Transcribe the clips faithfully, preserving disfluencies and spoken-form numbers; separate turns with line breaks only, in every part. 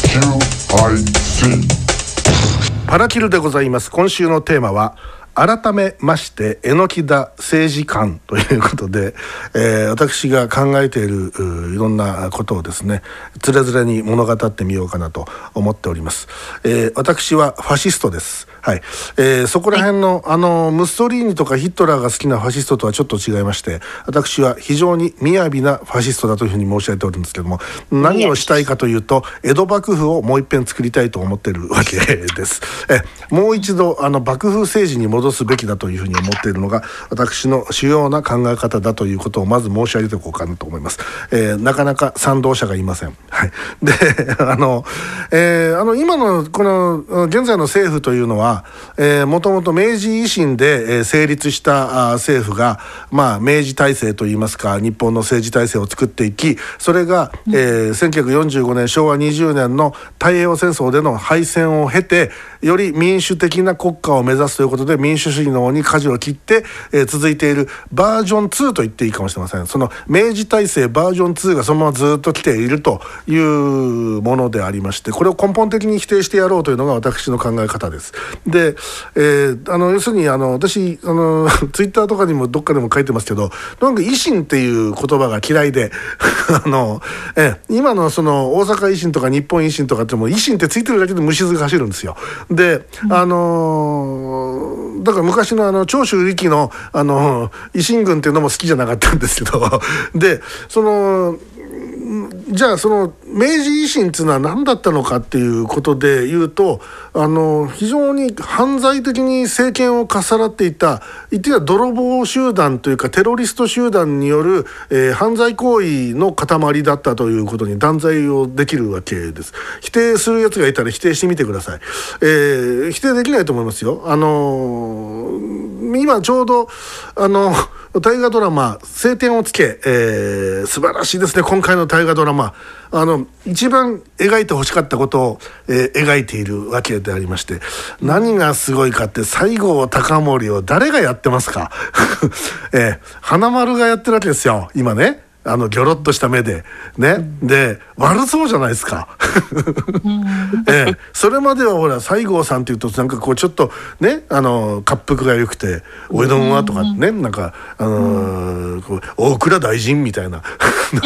キューアイシー
パラキルでございます。今週のテーマは改めまして榎田政治観ということで、えー、私が考えているいろんなことをですねつれづれに物語ってみようかなと思っております。えー、私はファシストです。はい。えー、そこら辺のあのムッソリーニとかヒトラーが好きなファシストとはちょっと違いまして、私は非常に雅なファシストだというふうに申し上げておるんですけども、何をしたいかというと江戸幕府をもう一遍作りたいと思っているわけです。えもう一度あの幕府政治に戻すべきだというふうに思っているのが私の主要な考え方だということをまず申し上げておこうかなと思います。えー、なかなか賛同者がいません。はい。で、あの、えー、あの今のこの現在の政府というのはえー、もともと明治維新で、えー、成立したあ政府が、まあ、明治体制といいますか日本の政治体制を作っていき、それが、えー、せんきゅうひゃくよんじゅうごねんしょうわにじゅうねんの太平洋戦争での敗戦を経てより民主的な国家を目指すということで民主主義の方に舵を切って、えー、続いているバージョンツーと言っていいかもしれません。その明治体制バージョンツーがそのままずっと来ているというものでありまして、これを根本的に否定してやろうというのが私の考え方です。でえー、あの要するにあの私あのツイッターとかにもどっかでも書いてますけど、なんか維新っていう言葉が嫌いであの、えー、今のその大阪維新とか日本維新とかっても維新ってついてるだけで虫唾が走るんですよ。で、あのー、だから昔のあの長州力のあの維新軍っていうのも好きじゃなかったんですけどでそのじゃあその明治維新っていうのは何だったのかっていうことで言うと、あの非常に犯罪的に政権をかっさらっていた言っては泥棒集団というかテロリスト集団による、えー、犯罪行為の塊だったということに断罪をできるわけです。否定するやつがいたら否定してみてください。えー、否定できないと思いますよ。あのー、今ちょうどあの大河ドラマ青天を衝け、えー、素晴らしいですね。今回の大河ドラマあの一番描いてほしかったことを、えー、描いているわけでありまして、何がすごいかって西郷隆盛を誰がやってますか、えー、花丸がやってるわけですよ今ね。あのギョロッとした目でね、うん、で悪そうじゃないですか、ええ、それまではほら西郷さんっていうとなんかこうちょっとねあの滑腹が良くてお江戸はとかね、なんかあのー、こう大蔵大臣みたいななんか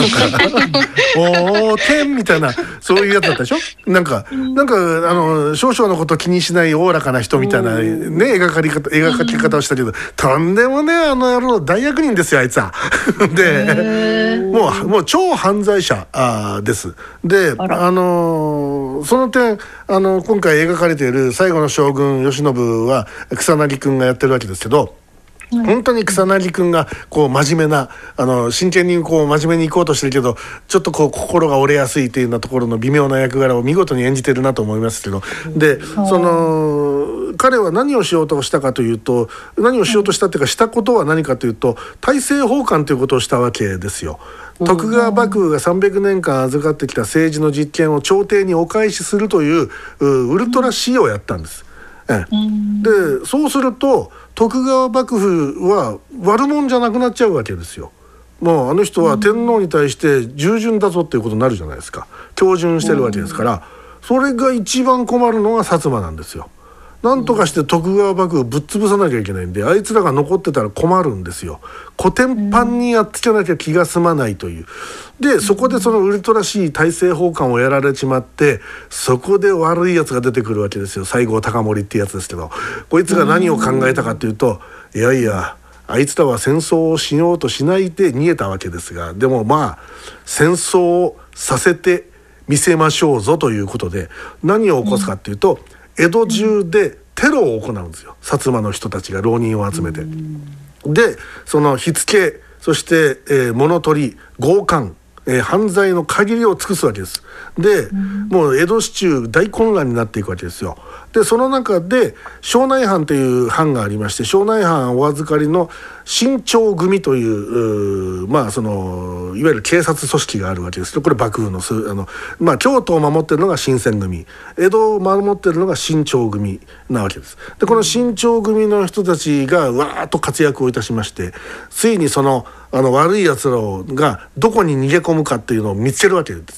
おー天みたいなそういうやつだったでしょ。なんかなんかあの少々のこと気にしないおおらかな人みたいなね描かり方描き方をしたけど、とんでもねあの野郎大役人ですよあいつはでもう、もう超犯罪者あです。で、あ、あのー、その点あの今回描かれている最後の将軍慶喜は草薙くんがやってるわけですけど、本当に草薙くんがこう真面目なあの真剣にこう真面目に行こうとしてるけどちょっとこう心が折れやすいというようなところの微妙な役柄を見事に演じてるなと思いますけど、でその彼は何をしようとしたかというと何をしようとしたっていうかしたことは何かというと大政奉還ということをしたわけですよ。徳川幕府がさんびゃくねんかん預かってきた政治の実権を朝廷にお返しするというウルトラ C をやったんです。ええ、でそうすると徳川幕府は悪者じゃなくなっちゃうわけですよ。もうあの人は天皇に対して従順だぞっていうことになるじゃないですか。恭順してるわけですから、それが一番困るのが薩摩なんですよ。なんとかして徳川幕府ぶっ潰さなきゃいけないんで、あいつらが残ってたら困るんですよ。コテンパンにやっつけなきゃ気が済まないという。でそこでそのウルトラ C 大政奉還をやられちまって、そこで悪いやつが出てくるわけですよ。西郷隆盛っていうやつですけど、こいつが何を考えたかというと、いやいやあいつらは戦争をしようとしないで逃げたわけですが、でもまあ戦争をさせてみせましょうぞということで何を起こすかというと、江戸中でテロを行うんですよ。薩摩の人たちが浪人を集めて、でその火付けそして、えー、物取り強姦、えー、犯罪の限りを尽くすわけです。でもう江戸市中大混乱になっていくわけですよ。でその中で庄内藩という藩がありまして、庄内藩お預かりの新朝組という、うまあそのいわゆる警察組織があるわけですけど、これ幕府のあの、まあ、京都を守っているのが新選組、江戸を守っているのが新朝組なわけです。でこの新朝組の人たちがわーっと活躍をいたしまして、ついにそのあの悪いやつらがどこに逃げ込むかっていうのを見つけるわけですよ。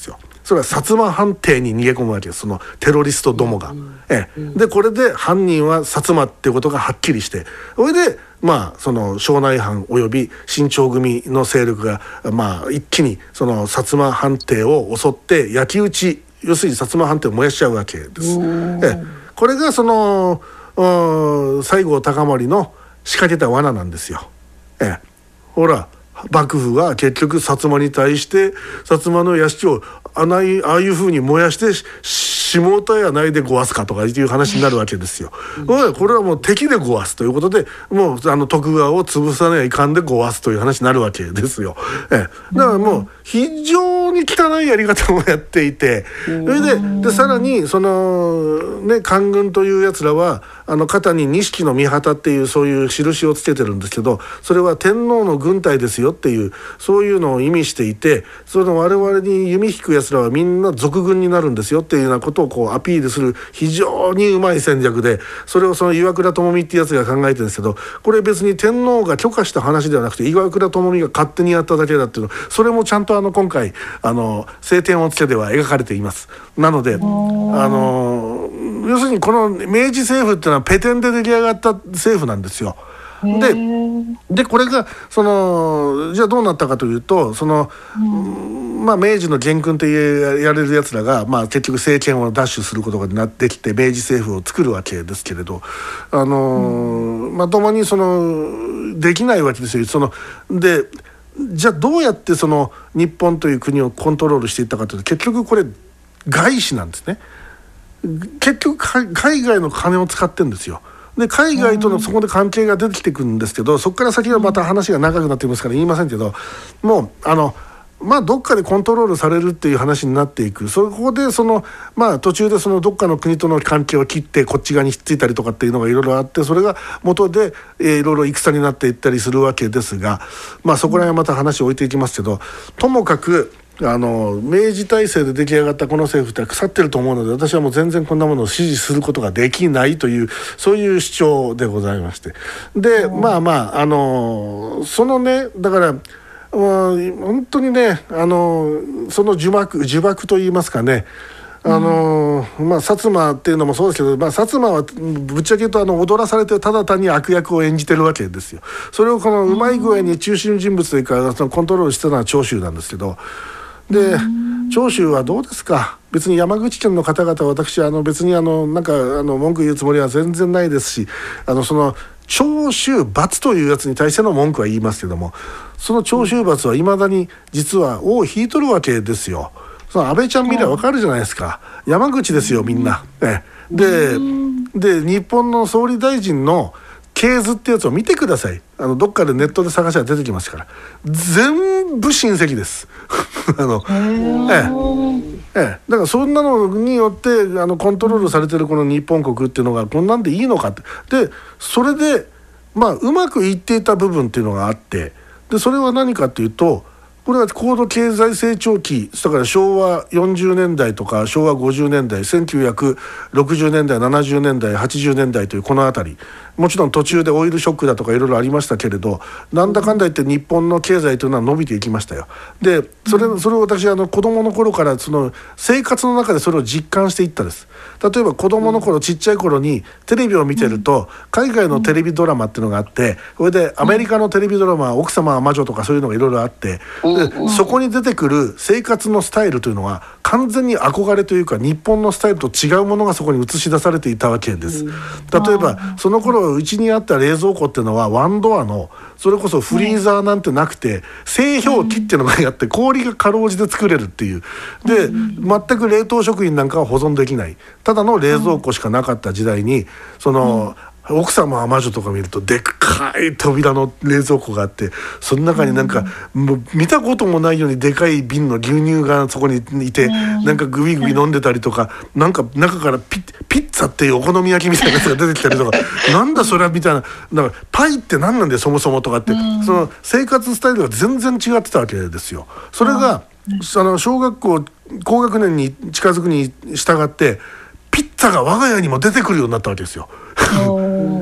それは薩摩藩邸に逃げ込むわけです、そのテロリストどもが、うん、ええ、でこれで犯人は薩摩っていうことがはっきりして、それでまあその庄内藩および新朝組の勢力がまあ一気にその薩摩藩邸を襲って焼き討ち、要するに薩摩藩邸を燃やしちゃうわけです。ええ、これがその西郷隆盛の仕掛けた罠なんですよ。ええ、ほら幕府は結局薩摩に対して薩摩の屋敷をあないああいうふうに燃やして下田やないでごわすかとかいう話になるわけですよ。うん、これはもう敵でごわすということで、もうあの徳川を潰さないかんでごわすという話になるわけですよ。ええ、だからもう非常に汚いやり方をやっていて、それで、でさらにそのね官軍というやつらはあの肩に錦の御旗っていうそういう印をつけてるんですけど、それは天皇の軍隊ですよっていうそういうのを意味していて、その我々に弓引くやつらはみんな賊軍になるんですよっていうようなことをこうアピールする非常にうまい戦略で、それをその岩倉具視っていうやつが考えてるんですけど、これ別に天皇が許可した話ではなくて岩倉具視が勝手にやっただけだっていうの、それもちゃんとあの今回あの青天をつけでは描かれています。なのであの要するにこの明治政府っていうのはペテンで出来上がった政府なんですよ。で, でこれがそのじゃあどうなったかというと、その、うんまあ、明治の元勲ってやれるやつらが、まあ、結局政権を奪取することがなってきて明治政府を作るわけですけれど、あの、うんまともにそのできないわけですよ。そのでじゃあどうやってその日本という国をコントロールしていったかというと、結局これ外資なんですね。結局海外の金を使ってるんですよ。で海外とのそこで関係が出てきてくるんですけど、そこから先はまた話が長くなっていますから言いませんけど、もうあのまあどっかでコントロールされるっていう話になっていく。そこでそのまあ途中でそのどっかの国との関係を切ってこっち側にひっついたりとかっていうのがいろいろあって、それが元で、えー、いろいろ戦になっていったりするわけですが、まあそこら辺はまた話を置いていきますけど、ともかくあの明治体制で出来上がったこの政府って腐ってると思うので、私はもう全然こんなものを支持することができないというそういう主張でございまして、でまあまああのそのねだから、まあ、本当にねあのその呪縛呪縛といいますかね、あのーまあ、薩摩っていうのもそうですけど、まあ、薩摩はぶっちゃけ言うとあの踊らされてただ単に悪役を演じてるわけですよ。それをこのうまい具合に中心人物というかそのコントロールしてたのは長州なんですけど、で長州はどうですか。別に山口県の方々は私あの別にあのなんかあの文句言うつもりは全然ないですし、あのその長州罰というやつに対しての文句は言いますけども、その長州罰はいまだに実は尾を引いとるわけですよ。その安倍ちゃん見りゃ分かるじゃないですか。山口ですよみんな、ね、で, で日本の総理大臣の系図ってやつを見てください。あのどっかでネットで探したら出てきますから、全部親戚ですあの、ええええ、だからそんなのによってあのコントロールされてるこの日本国っていうのがこんなんでいいのかって。でそれでまあうまくいっていた部分っていうのがあって、でそれは何かっていうと、これは高度経済成長期だからしょうわよんじゅうねんだいとかしょうわごじゅうねんだい、せんきゅうひゃくろくじゅうねんだい、ななじゅうねんだい、はちじゅうねんだいというこの辺り、もちろん途中でオイルショックだとかいろいろありましたけれど、なんだかんだ言って日本の経済というのは伸びていきましたよ。でそれ、それを私あの子どもの頃からその生活の中でそれを実感していったです。例えば子どもの頃ちっちゃい頃にテレビを見てると海外のテレビドラマっていうのがあって、それでアメリカのテレビドラマは奥様は魔女とかそういうのがいろいろあって、でそこに出てくる生活のスタイルというのは完全に憧れというか日本のスタイルと違うものがそこに映し出されていたわけです。例えばその頃うちにあった冷蔵庫っていうのはワンドアのそれこそフリーザーなんてなくて製氷機っていうのがあって氷がかろうじて作れるっていうで、全く冷凍食品なんかは保存できないただの冷蔵庫しかなかった時代に、その奥様は魔女とか見るとでっかい扉の冷蔵庫があって、その中になんか、うん、もう見たこともないようにでかい瓶の牛乳がそこにいて、うん、なんかグビグビ飲んでたりとか、なんか中からピッ、ピッツァっていうお好み焼きみたいなやつが出てきたりとかなんだそれはみたいな、なんかパイって何なんだよそもそもとかって、うん、その生活スタイルが全然違ってたわけですよ。それが、うん、あの小学校高学年に近づくに従ってピッツァが我が家にも出てくるようになったわけですよ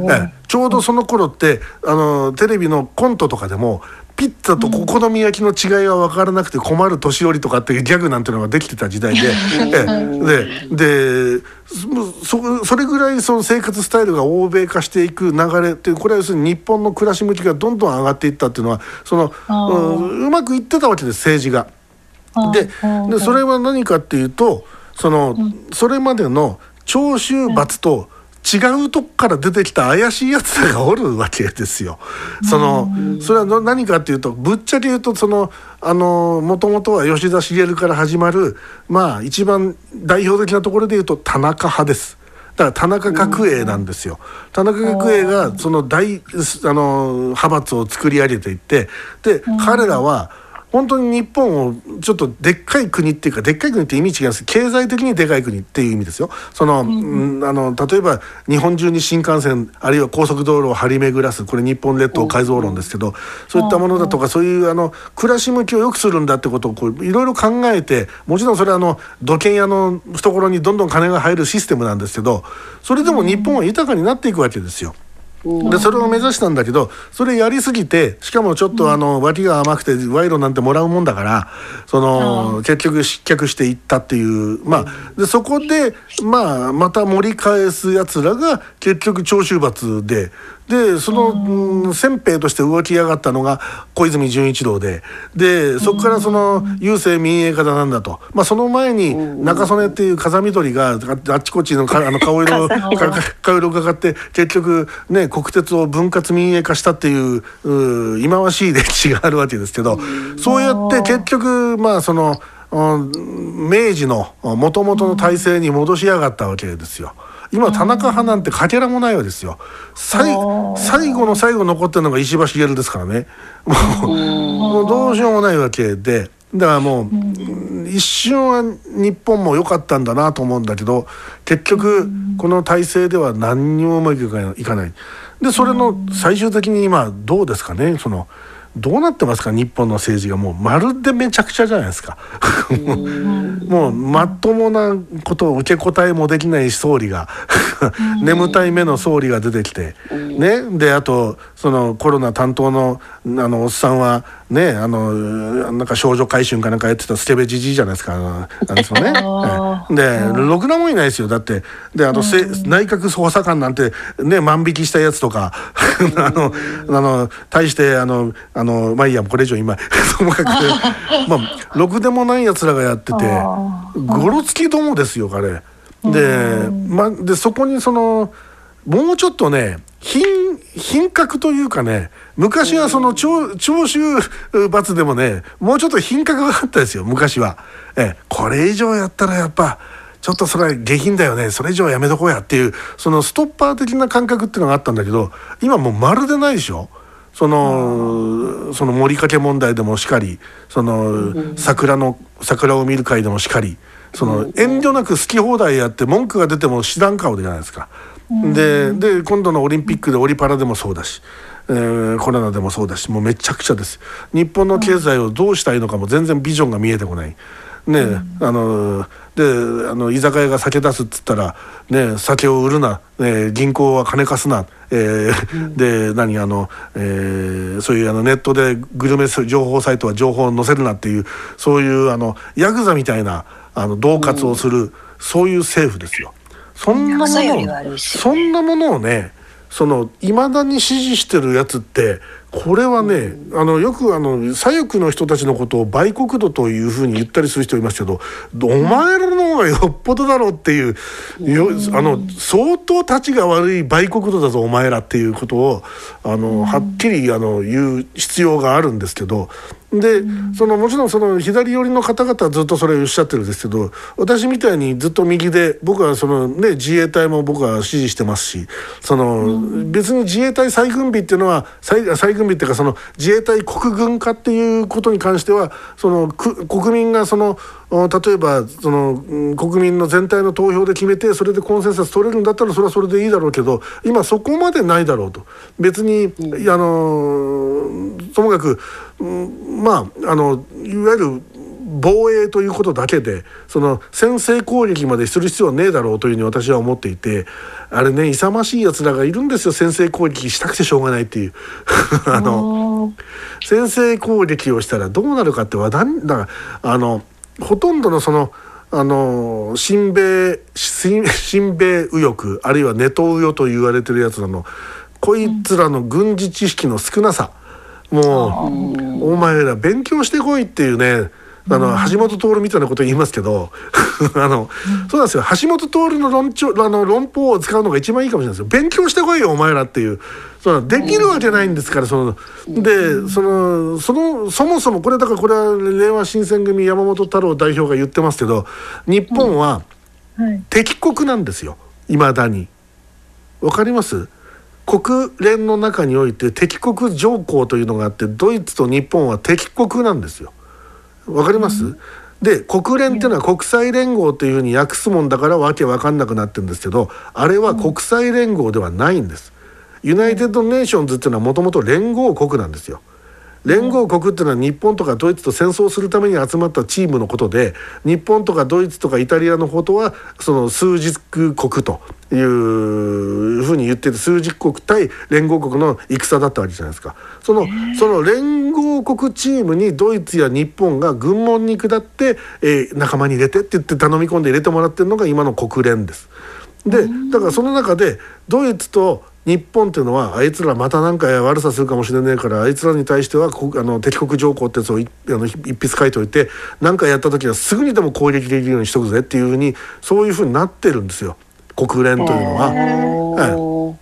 ええ、ちょうどその頃ってあのテレビのコントとかでもピッツァとお好み焼きの違いが分からなくて困る年寄りとかっていうギャグなんていうのができてた時代でえでで そ, それぐらいその生活スタイルが欧米化していく流れってこれは要するに日本の暮らし向きがどんどん上がっていったっていうのはその う, うまくいってたわけです政治が。で, でそれは何かっていうとそのそれまでの徴収罰と違うとこから出てきた怪しいやつらがおるわけですよ。そのそれは何かっていうとぶっちゃけ言うとそのあのもともとは吉田茂から始まるまあ一番代表的なところで言うと田中派です。だから田中角栄なんですよ。田中角栄がその大あの派閥を作り上げていってで彼らは本当に日本をちょっとでっかい国っていうかでっかい国って意味違うんです経済的にでかい国っていう意味ですよ。その、うん、あの例えば日本中に新幹線あるいは高速道路を張り巡らすこれ日本列島改造論ですけど、うん、そういったものだとかそういうあの暮らし向きを良くするんだってことをこういろいろ考えてもちろんそれはあの土建屋の懐にどんどん金が入るシステムなんですけどそれでも日本は豊かになっていくわけですよ。でそれを目指したんだけどそれやりすぎてしかもちょっとあの脇が甘くて賄賂なんてもらうもんだからその結局失脚していったっていうまあでそこでまあまた盛り返すやつらが結局徴収罰ででその、うん、先兵として動き上がったのが小泉純一郎ででそこからその郵政民営化だなんだと、まあ、その前に中曽根っていう風見鶏があっちこっちのかあの顔色顔色がかかって結局ね国鉄を分割民営化したっていうう忌まわしい歴史があるわけですけどそうやって結局まあその明治の元々の体制に戻しやがったわけですよ。今田中派なんてかけらもないわけですよ。最後の最後残ってるのが石破茂ですからねも う, もうどうしようもないわけでだからもう一瞬は日本も良かったんだなと思うんだけど結局この体制では何にもうまくいかないでそれの最終的に今どうですかねそのどうなってますか日本の政治がもうまるでめちゃくちゃじゃないですかもうまっともなことを受け答えもできない総理が眠たい目の総理が出てきてねであとそのコロナ担当のあのおっさんはねあのなんか少女回春かなんかやってたスケベじじいじゃないですかなんですよねでろくなもんいないですよだってであの内閣補佐官なんてね万引きしたやつとかあのあの対してあのあのまあいいやこれ以上今ともかくまあろくでもないやつらがやっててゴロつきどもですよ彼で、ま、でそこにそのもうちょっとね品品格というかね昔はその徴収罰でもねもうちょっと品格があったですよ昔はえこれ以上やったらやっぱちょっとそれは下品だよねそれ以上やめとこうやっていうそのストッパー的な感覚っていうのがあったんだけど今もうまるでないでしょそのその盛りかけ問題でもしかりその桜の桜を見る会でもしかりその遠慮なく好き放題やって文句が出ても知らん顔じゃないですか。で, で今度のオリンピックでオリパラでもそうだし、えー、コロナでもそうだしもうめちゃくちゃです。日本の経済をどうしたいのかも全然ビジョンが見えてこないねえ、あのであの居酒屋が酒出すっつったら、ね、酒を売るな、ね、銀行は金貸すな、えーうん、で何あの、えー、そういうあのネットでグルメ情報サイトは情報を載せるなっていうそういうあのヤクザみたいなあの恫喝をする、うん、そういう政府ですよ。そんなものを、そんなものをねその未だに支持してるやつってこれはね、うん、あのよくあの左翼の人たちのことを売国度というふうに言ったりする人いますけど、うん、お前らの方がよっぽどだろうっていう、うん、あの相当たちが悪い売国度だぞお前らっていうことをあの、うん、はっきりあの言う必要があるんですけどで、うん、そのもちろんその左寄りの方々はずっとそれをおっしゃってるんですけど私みたいにずっと右で僕はその、ね、自衛隊も僕は支持してますしその、うん、別に自衛隊再軍備っていうのは 再, 再軍備っていうかその自衛隊国軍化っていうことに関してはその国民がその例えばその国民の全体の投票で決めてそれでコンセンサス取れるんだったらそれはそれでいいだろうけど今そこまでないだろうと別に、うん、あのともかくまああのいわゆる防衛ということだけでその先制攻撃までする必要はねえだろうというふうに私は思っていて、あれね勇ましいやつらがいるんですよ。先制攻撃したくてしょうがないっていうあの先制攻撃をしたらどうなるかって話題だからあのほとんどのそのあの親米親米右翼あるいはネトウヨと言われてるやつらのこいつらの軍事知識の少なさ、もうお前ら勉強してこいっていうね、あの橋本徹みたいなこと言いますけどあの、うん、そうなんですよ。橋本徹の 論, 調あの論法を使うのが一番いいかもしれないですよ。勉強してこいよお前らっていう、そのできるわけないんですから。そのでそのそのそもそもこれだからこれはれいわ新選組山本太郎代表が言ってますけど、日本は敵国なんですよいまだに。わかります？国連の中において敵国条項というのがあって、ドイツと日本は敵国なんですよ。わかります？うん、で国連っていうのは国際連合というふうに訳すもんだからわけわかんなくなってるんですけど、あれは国際連合ではないんです。ユナイテッドネーションズっていうのはもともと連合国なんですよ。連合国っていうのは日本とかドイツと戦争するために集まったチームのことで、日本とかドイツとかイタリアのことはその数十国というふうに言ってて、数十国対連合国の戦だったわけじゃないですか。そのその連合国チームにドイツや日本が軍門に下って、えー、仲間に入れてって言って頼み込んで入れてもらってるのが今の国連です。でだからその中でドイツと日本っていうのはあいつらまた何か悪さするかもしれないから、あいつらに対してはあの敵国条項ってやつを 一, あの一筆書いておいて、何かやった時はすぐにでも攻撃できるようにしとくぜっていうふうに、そういうふうになってるんですよ国連というのは。はい、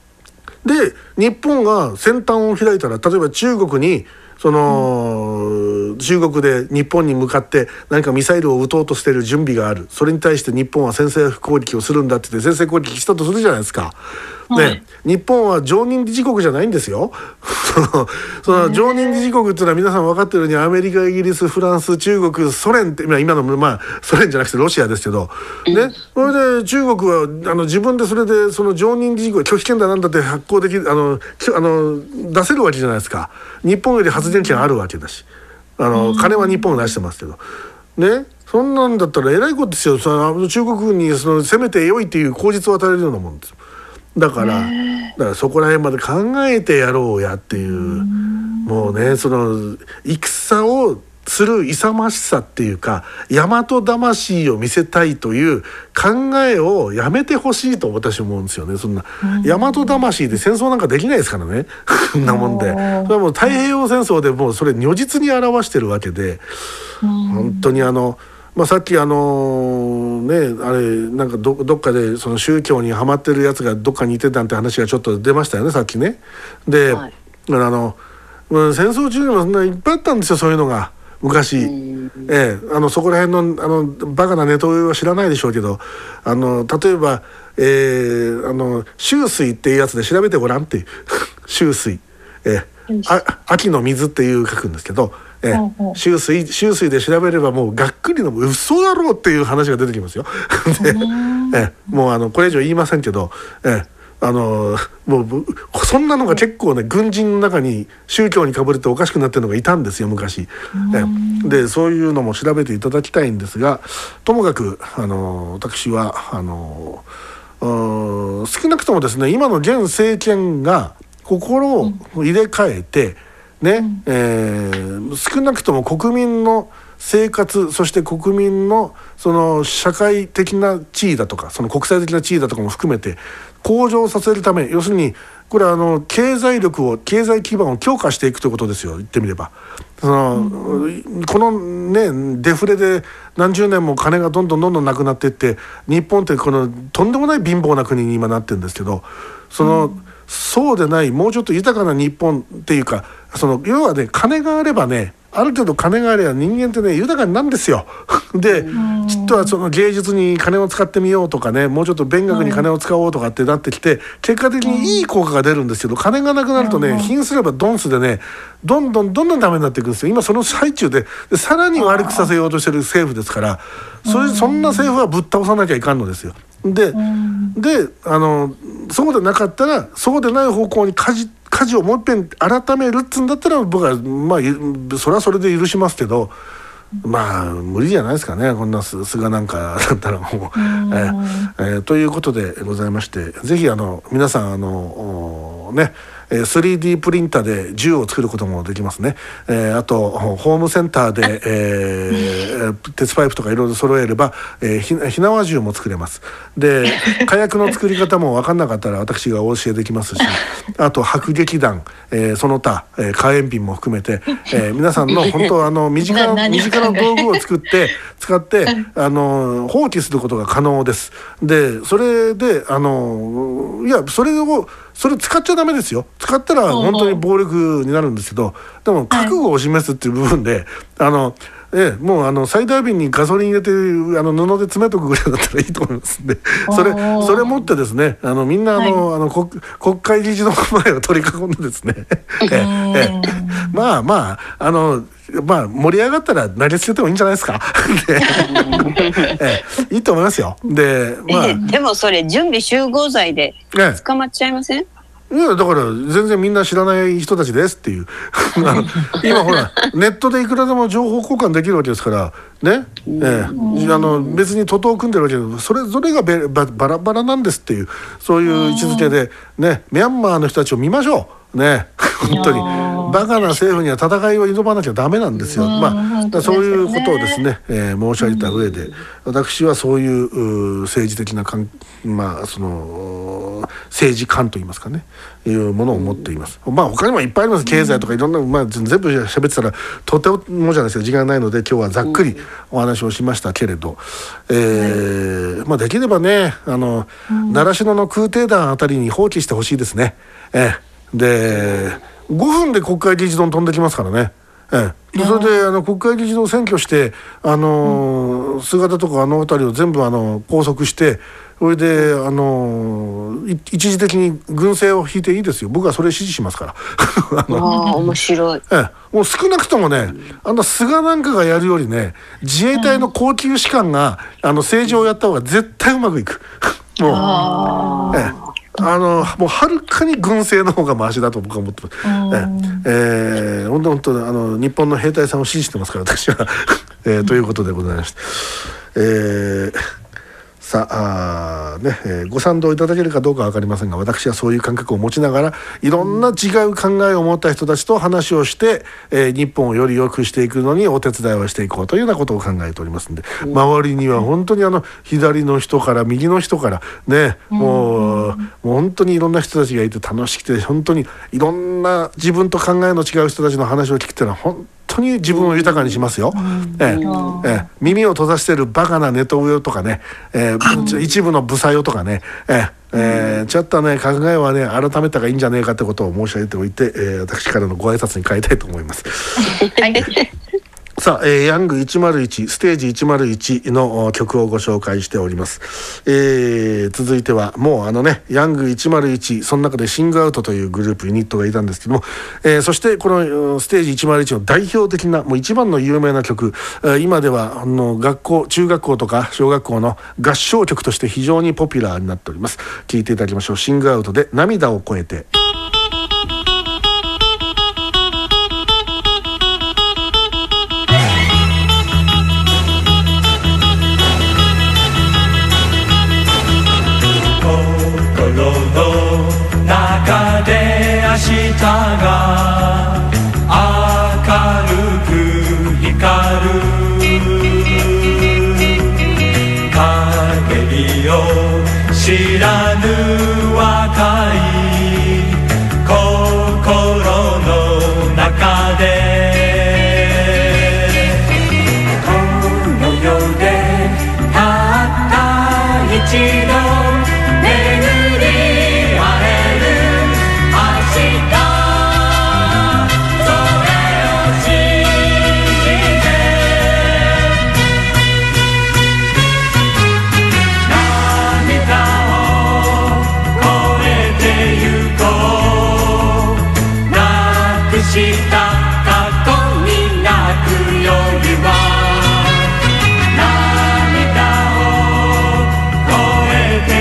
で日本が先端を開いたら、例えば中国にその、うん、中国で日本に向かって何かミサイルを撃とうとしている準備がある。それに対して日本は先制攻撃をするんだって言って先制攻撃したとするじゃないですか。ね、はい、日本は常任理事国じゃないんですよ。そのその常任理事国っていうのは皆さん分かってるように、アメリカ、イギリス、フランス、中国、ソ連って、今の、まあ、ソ連じゃなくてロシアですけど、ね、それで中国はあの自分でそれでその常任理事国拒否権だなんだって発行できる、あのあの出せるわけじゃないですか。日本より発電権あるわけだし、あの金は日本が出してますけどね。そんなんだったらえらいことですよ。その中国軍にその攻めてよいっていう口実を与えるようなもんです。だからだからそこら辺まで考えてやろうやっていう、もうね、その戦をする勇ましさっていうか、大和魂を見せたいという考えをやめてほしいと私は思うんですよね。そんな大和魂で戦争なんかできないですからねそんなもんで、それはもう太平洋戦争でもうそれ如実に表してるわけで、本当にあのまあ、さっきあのねあれなんか ど, どっかでその宗教にはまってるやつがどっかにいてたんて話がちょっと出ましたよねさっきね。で、はい、あの戦争中にもそんないっぱいあったんですよそういうのが昔。ええ、あのそこら辺のあのバカなネトウヨは知らないでしょうけど、あの例えば、えー、あの秋水っていうやつで調べてごらんっていう秋水、ええ、あ秋の水っていう書くんですけど。ええ、秋水、秋水で調べればもうがっくりの嘘だろうっていう話が出てきますよで、ええ、もうあのこれ以上言いませんけど、ええ、あのもうそんなのが結構ね軍人の中に宗教にかぶれておかしくなってるのがいたんですよ昔。ええ、でそういうのも調べていただきたいんですが、ともかくあの私はあの少なくともですね今の現政権が心を入れ替えて、ね、うん、えー、少なくとも国民の生活、そして国民のその社会的な地位だとかその国際的な地位だとかも含めて向上させるため、要するにこれはあの経済力を経済基盤を強化していくということですよ言ってみれば。その、うん、このねデフレで何十年も金がどんどんどんどんなくなっていって、日本ってこのとんでもない貧乏な国に今なってるんですけど、その、うん、そうでないもうちょっと豊かな日本っていうか、その要はね金があればね、ある程度金があれば人間ってね豊かになるんですよできっとはその芸術に金を使ってみようとかね、もうちょっと勉学に金を使おうとかってなってきて結果的にいい効果が出るんですけど、金がなくなるとね貧すればドンスでねどんどんどんどんダメになっていくんですよ。今その最中で、でさらに悪くさせようとしてる政府ですから、それそんな政府はぶっ倒さなきゃいかんのですよ。で、であのそうでなかったらそうでない方向に舵舵をもう一遍改めるっつうんだったら僕はまあそれはそれで許しますけど、 まあ無理じゃないですかね、こんな菅なんかだったらもう、えーえー、ということでございまして、ぜひあの皆さんあのねスリーディー プリンターで銃を作ることもできますね、えー、あとホームセンターで、えー、鉄パイプとかいろいろ揃えれば、えー、ひ火縄銃も作れます。で火薬の作り方も分かんなかったら私がお教えできますし、あと迫撃弾、えー、その他、えー、火炎瓶も含めて、えー、皆さんの本当あの身近な身近な道具を作って使ってあの放棄することが可能です。でそれであのいやそれをそれ使っちゃダメですよ。使ったら本当に暴力になるんですけど、でも覚悟を示すっていう部分で、あのええ、もうあのサイダー瓶にガソリン入れてあの布で詰めとくぐらいだったらいいと思いますんで、それそれ持ってですね、あのみんなあの、はい、あの 国, 国会議事の前を取り囲んでですねええまあまああのまあ盛り上がったら投げつけてもいいんじゃないですかで、ええ、いいと思いますよ。で、まあ、
えでもそれ準備集合罪で捕まっちゃいません？ええ
いやだから全然みんな知らない人たちですっていう今ほらネットでいくらでも情報交換できるわけですからね、ええ、あの別に徒党を組んでるわけでそれぞれがべばバラバラなんですっていうそういう位置づけでね、ミャンマーの人たちを見ましょうね本当にバカな政府には戦いを挑まなきゃダメなんですよ。まあそういうことをですね、えー、申し上げた上で、私はそういう政治的なかんまあその政治観といいますかねいうものを持っています。まあ他にもいっぱいあります。経済とかいろんな、まあ、全部喋ってたらとてもじゃないですか時間がないので今日はざっくりお話をしましたけれど、えーまあ、できればねあの、うん、習志野の空挺団あたりに放棄してほしいですね。えー、でごふんで国会議事堂に飛んできますからね。ええ、それであの国会議事堂を占拠してあの、うん、姿とかあの辺りを全部あの拘束してそれであの一時的に軍政を引いていいですよ。僕はそれ支持しますからあ
あ面白い、
ええ、もう少なくともねあの菅なんかがやるよりね自衛隊の高級士官が、うん、あの政治をやった方が絶対うまくいくもうあ、ええあのもうはるかに軍政の方がマシだと僕は思ってます。ええー、本当本当あの日本の兵隊さんを支持してますから私は、えー、ということでございまして、えー、さあ、あ、ねえー、ご賛同いただけるかどうかは分かりませんが私はそういう感覚を持ちながらいろんな違う考えを持った人たちと話をして、えー、日本をより良くしていくのにお手伝いをしていこうというようなことを考えておりますので、うん、周りには本当にあの左の人から右の人からねもう、うん、もう本当にいろんな人たちがいて楽しくて本当にいろんな自分と考えの違う人たちの話を聞くっていうのは本当に自分を豊かにしますよ。ええええ、耳を閉ざしてるバカなネトウヨとかね、ええ、一部のブサヨとかね、えええー、ちょっとね考えはね改めた方がいいんじゃねえかってことを申し上げておいて、えー、私からのご挨拶に変えたいと思います。はいさあ、えー、ヤングいちまるいちステージいちまるいちの曲をご紹介しております。えー、続いてはもうあのねヤングいちまるいちその中でシングアウトというグループユニットがいたんですけども、えー、そしてこのステージいちまるいちの代表的なもう一番の有名な曲、えー、今ではあの学校中学校とか小学校の合唱曲として非常にポピュラーになっております。聴いていただきましょう。シングアウトで涙を越えて。
明日が明るく光る陰りを知らぬ若い心の中でこの世でたった一度した過去に泣くよりは涙を越えて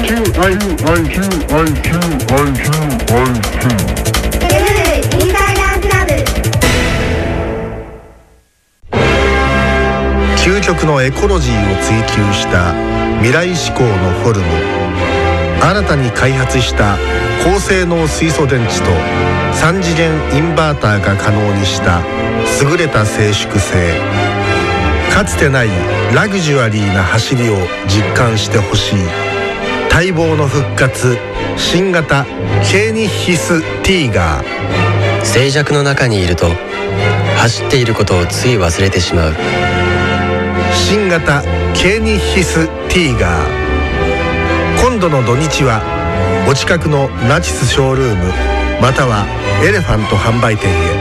究極のエコロジーを追求した未来志向のフォルム、新たに開発した高性能水素電池とさん次元インバーターが可能にした優れた静粛性、かつてないラグジュアリーな走りを実感してほしい。待望の復活、新型 ケーに ヒスティーガー。
静寂の中にいると走っていることをつい忘れてしまう。
新型 ケーに ヒスティーガー。今度の土日はお近くのナチスショールームまたはエレファント販売店へ。